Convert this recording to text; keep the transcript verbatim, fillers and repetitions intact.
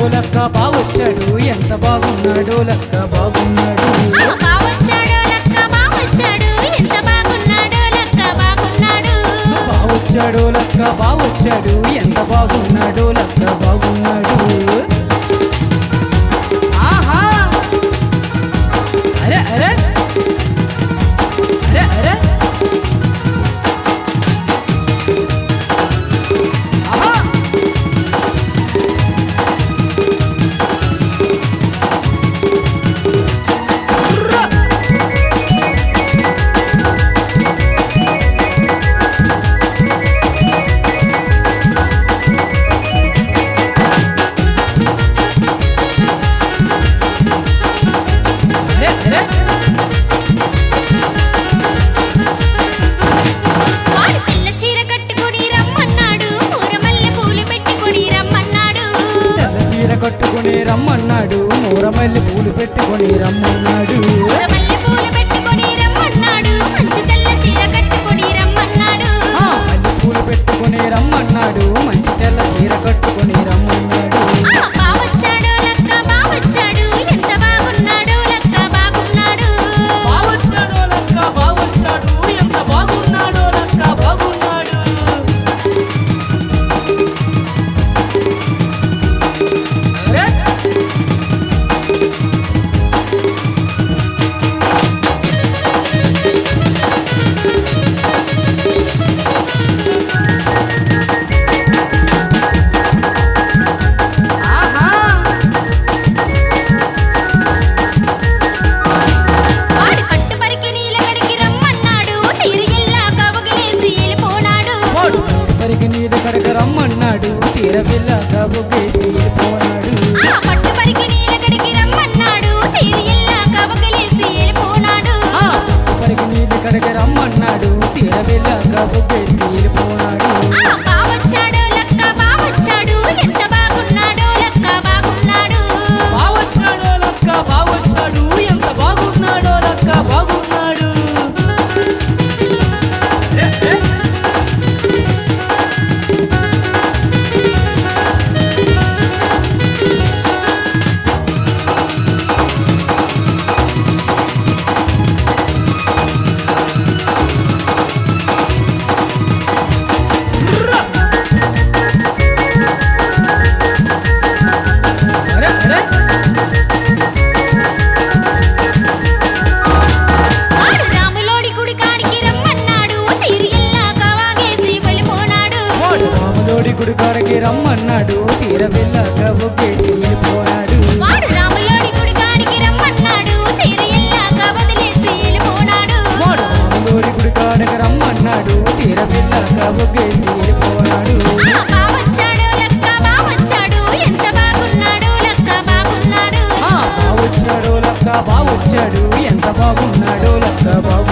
లక్క బావొచ్చాడు ఎంత బాగున్నాడో లక్క బాగున్నాడు బావొచ్చాడు లక్క బావొచ్చాడు ఎంత బాగున్నాడో లక్క బాగున్నాడు బావొచ్చాడు లక్క బావొచ్చాడు ఎంత బాగున్నాడో లక్క బాగున్నాడు ఆహా అరే అరే అరే అరే ఆహా వాడు పిల్ల చీర కట్టుకొని రమ్మన్నాడు ఊరమల్లె పూలు పెట్టుకొని రమ్మన్నాడు తెల్ల చీర కట్టుకొని రమ్మన్నాడు మూరమల్లి పూలు పెట్టుకొని రమ్మన్నాడు ఊరమల్లె పూలు పెట్టుకొని రమ్మన్నాడు మంచి తెల్ల చీర కట్టుకొని రమ్మన్నాడు ఆ, మల్లె పూలు పెట్టుకొని రమ్మన్నాడు మంచి తెల్ల చీర కట్టుకొని రమ్మన్నాడు ఆ బావొచ్చాడు లక్క బావొచ్చాడు ఎంత బాగున్నాడో లక్క బాగున్నాడు బావొచ్చాడు లక్క బావొచ్చాడు ఎంత బాగున్నాడో లక్క బాగున్నాడు అరే ఆహా వాడు కట్టు పరికి నీళ్ళ గడికి రమ్మన్నాడు తీరు ఇల్లా కవగలేసి వెళ్ళిపోనాడు వాడు పరికి నీరు కడక రమ్మన్నాడు తీర పిల్లగా బొగ్గేసి వెళ్ళిపోనాడు ఆ పట్టు పరికి నీళ్ళ గడికి రమ్మన్నాడు తీరు ఇల్లా కవగలేసి వెళ్ళిపోనాడు ఆ, పరికి నీరు కడక రమ్మన్నాడు తీర పిల్లగా బొగ్గేసి వెళ్ళిపోనాడు ఆ బావొచ్చాడు లక్క బావొచ్చాడు ఎంత బాగున్నాడో లక్క బాగున్నాడు బావొచ్చాడు లక్క బావొచ్చాడు ఎంత బాగున్నాడో లక్క బాగున్నాడు ఏ, ఏ. అరే అరే వాడు రాములోడి గుడి కాడికి రమ్మన్నాడు తీరు ఇల్లా కవాగేసి వెళ్ళిపోనాడు వాడు రాములోడి గుడి కాడకి రమ్మన్నాడు తీర పిల్లగా బొగ్గేసి వెళ్ళిపోనాడు వాడు రాములోడి గుడి కాడికి రమ్మన్నాడు తీరు ఇల్లా కవదిలేసి వెళ్ళిపోనాడు వాడు రాములోడి గుడి కాడకి రమ్మన్నాడు తీర పిల్లగా బొగ్గేసి వెళ్ళిపోనాడు ఆ బావొచ్చాడు లక్క బావొచ్చాడు ఎంత బాగున్నాడో లక్క బాగున్నాడు ఆ, బావొచ్చాడు లక్క బావొచ్చాడు ఎంత బాగున్నాడో లక్క బాగు